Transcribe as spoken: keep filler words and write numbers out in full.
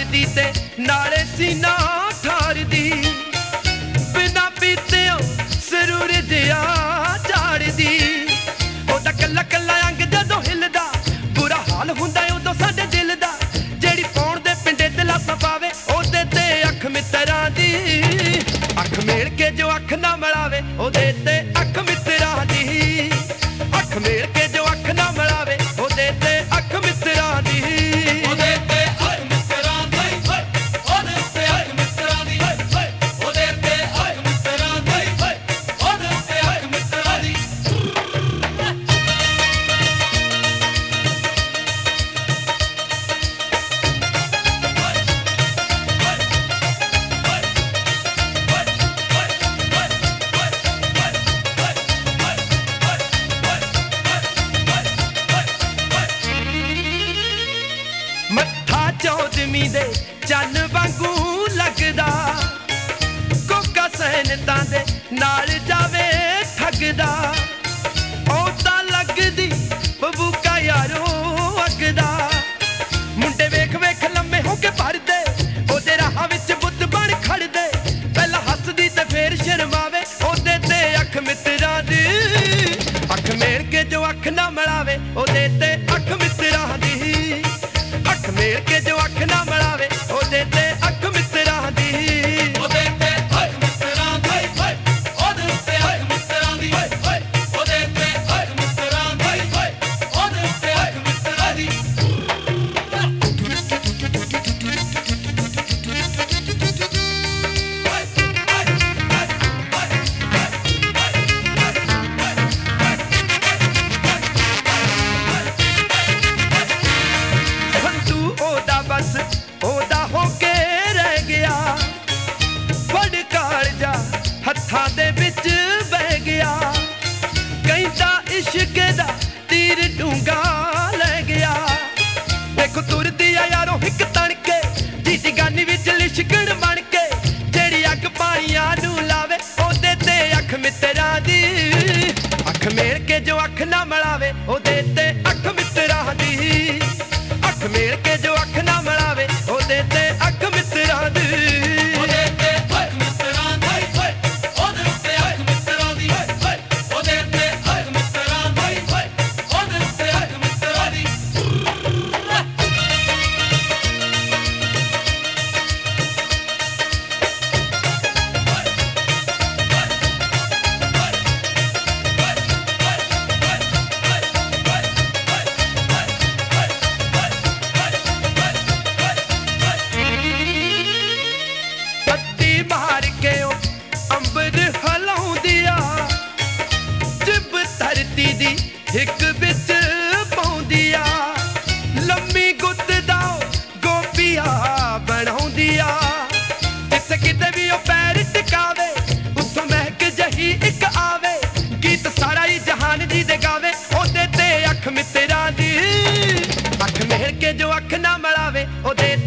दी ते नाले सीना ठारदी बिना पीतियों सरूर दिया झाड़दी ओदा कल्ला कल्ला अंग जदों हिलदा बुरा हाल हुंदा उदों साडे दिल दा जेड़ी पौण दे पिंडे ते लासा पावे ओदे ते अख मित्तरां दी अख मेल के जो अख ना मिलावे ओदे ते अख मित्तरां दी अख मेल के जो अख ना मिलावे ओदे ते अख मित्तरां दी ओदे ते अख मित्तरां दी ओदे ते अख मित्तरां दी ओदे ते अख मित्तरां दी ओदे ते अख मित्तरां दी मत्था चौदवी दे चन वांगू लगदा कोका सहनता दे नाल जावे ठगदा ओदा लगदी बबूका यारो अगदा मुंडे वेख वेख लम्मे हो के भरदे ओदे राह विच बुत बण खड़दे पहला हसदी ते फेर शर्मावे ओदे ते अख मित्तरां दी अख मेल के जो अख ना मिलावे ओदे ते अख मित्तरां दी अख मेल के जो अख ना मिलावे ओदे ते अख मित्तरां दी ओदे ते अख मित्तरां दी ओदे ते अख मित्तरां दी ओदे ते अख मित्तरां दी ओदे ते अख मित्तरां दी बस ओदा होके रह गया बड़ कालजा हत्थां दे विच बह गया कहंदा इश्क दा तीर डूंगा लै गया देखो तुरदी आ यारो हिक तणके जीती गानी विच लिशकण बन के जेड़ी अग पाइयां नू लावे ओदे ते अख मित्तरां दी अख मेल के जो अख ना मिलावे ओदे ते अख मित्तरां दी अख मेल के जो अख ना मिलावे ओदे ते अख मित्तरां दी ओदे ते अख मित्तरां दी ओदे ते अख मित्तरां दी ओदे ते अख मित्तरां दी ओदे ते अख मित्तरां दी मार के अंबर हलाउंदिया जिब धरती दी हिक बिच पाउंदिया लम्मी गुत्त दा गोपिया बनाउंदिया जिथे किते भी ओ पैर टिकावे उत्थों महक जही इक आवे गीत सारा ही जहान जी दे गावे ओदे ते अख मित्तरां दी अख मेल के जो अख ना मिलावे ओदे